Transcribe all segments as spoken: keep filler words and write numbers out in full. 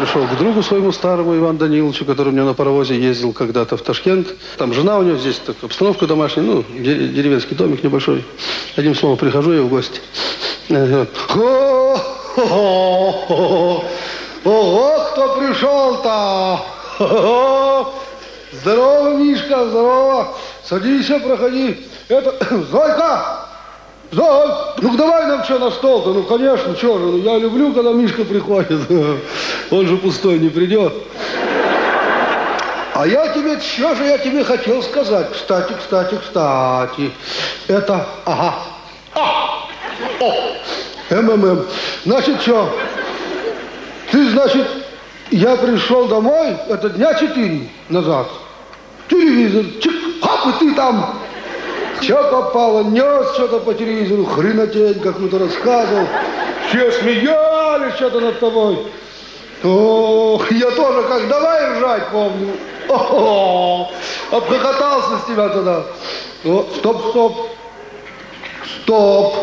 пришел к другу своему старому, Ивану Даниловичу, который у меня на паровозе ездил когда-то в Ташкент. Там жена у него, здесь так, обстановка домашняя, ну, деревенский домик небольшой. Одним словом, прихожу я в гости. Ого, кто пришел-то! Здорово, Мишка, здорово! Садись, проходи. Это, Зойка! Зой, ну давай нам что на стол-то? Ну, конечно, что же, ну, я люблю, когда Мишка приходит. Он же пустой не придет. А я тебе, что же я тебе хотел сказать? Кстати, кстати, кстати. Это, ага. А! О! МММ. Значит, что? Ты, значит, я пришел домой, это дня четыре назад. Телевизор, чик, хоп, и ты там. Что попало, нес что-то по телевизору, хренотень какую-то рассказывал. Все смеялись что-то над тобой. Ох, я тоже как давай ржать, помню. О-о-о, обхохотался с тебя тогда. О, стоп, стоп. Стоп.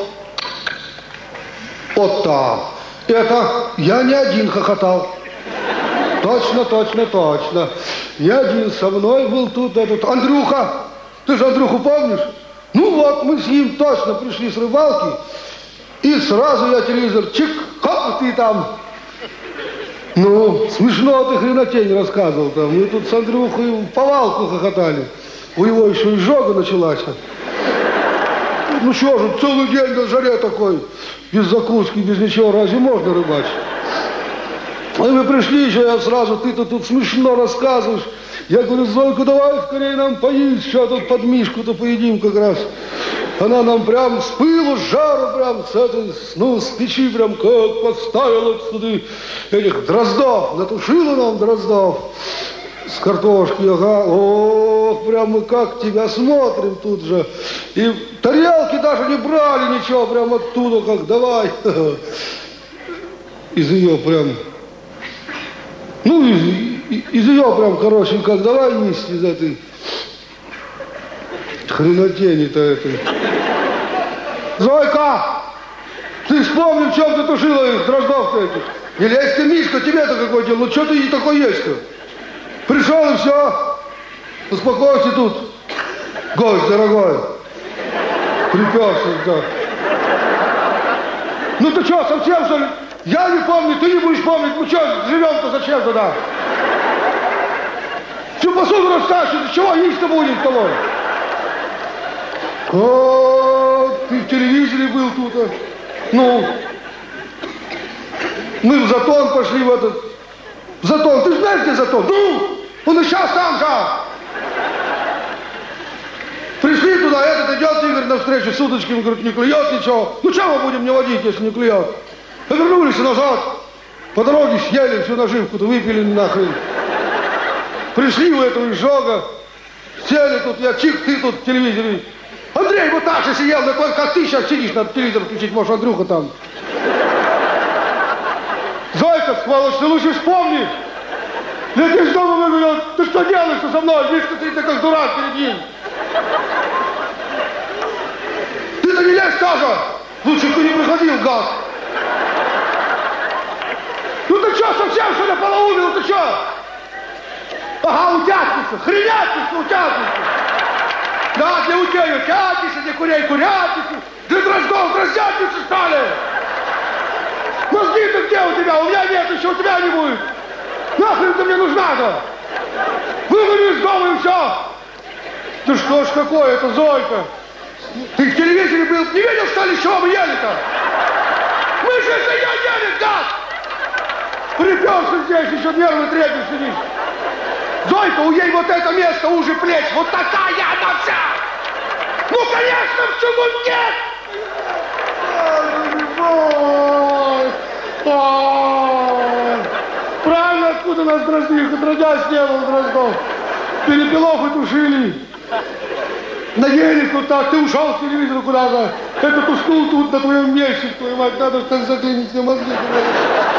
Вот так. Это я не один хохотал. Точно, точно, точно. Не один со мной был тут этот Андрюха. Ты же Андрюху помнишь? Ну вот, мы с ним точно пришли с рыбалки. И сразу я телевизор, чик, хоп, и ты там. Ну, смешно ты хренотень рассказывал там. Мы тут с Андрюхой в повалку хохотали. У него еще изжога началась. Ну что же, целый день на жаре такой, без закуски, без ничего, разве можно рыбачить? А мы пришли еще, я сразу, ты-то тут смешно рассказываешь. Я говорю, Зойка, давай скорее нам поесть, сейчас тут под Мишку-то поедим как раз. Она нам прям с пылу, с жару прям, с этой, ну, с печи прям как поставила сюда этих дроздов, натушила нам дроздов с картошки, ага. Ох, прям мы как тебя смотрим тут же. И тарелки даже не брали ничего, прям оттуда как давай. Из ее прям, ну, из, из ее прям, короче, как давай есть из этой хренотени-то этой. Зойка, ты вспомни, в чем ты тушила их, дроздов-то этих. Не лезь ты, Мишка, тебе-то какое дело, ну что ты и такой есть-то? Пришел и все. Успокойся тут, гость дорогой. Приперся, да. Ну ты что, совсем что ли? Я не помню, ты не будешь помнить. Мы что, живем-то зачем туда? Всю посуду растащишь, чего есть-то будет с тобой? О, ты в телевизоре был тут. А? Ну, мы в Затон пошли в этот... В Затон, ты знаешь, где Затон? Ну, он и сейчас там же. Пришли туда, этот идет, Игорь, навстречу с удочками, говорит, не клюет ничего. Ну, что мы будем не водить, если не клюет? И вернулись назад. По дороге съели всю наживку-то, выпили нахрен. Пришли у этого изжога, сели тут, я чих, ты тут в телевизоре. Андрей вот так же сидел, такой, как ты сейчас сидишь, надо телевизор включить, может, Андрюха там. Зойка, сволочь, ты лучше вспомни. Я здесь дома говорю, ты что делаешь-то со мной? Видишь, ты ты как дурак перед ним. Ты-то не лезь тоже. Лучше ты не приходил, гад. Ну ты что, совсем что ли полоумил, ты что? Ага, утятница, хренятница, утятница. Да, для утей утятница, для курей курятница, для дроздов дроздятница стали. Мозги-то где у тебя? У меня нет, еще у тебя не будет. Нахрен ты мне нужна-то? Выгони из дома и все. Ты что ж такое, это Зойка? Ты в телевизоре был, не видел, что ли, с чего мы ели-то? Мы же из ее ели, гад! Приперся здесь, еще нервы трепет сидишь. Зойка, у ей вот это место уже плеч, вот такая она вся! Ну, конечно, в чугунке! Правильно, откуда нас дрозды, их отродясь не было дроздов. Перепелов и тушили. Наели тут так, ты ушел с телевизора куда-то. Этот стул тут на твоем месте, твою мать, надо в конце клинике мозги.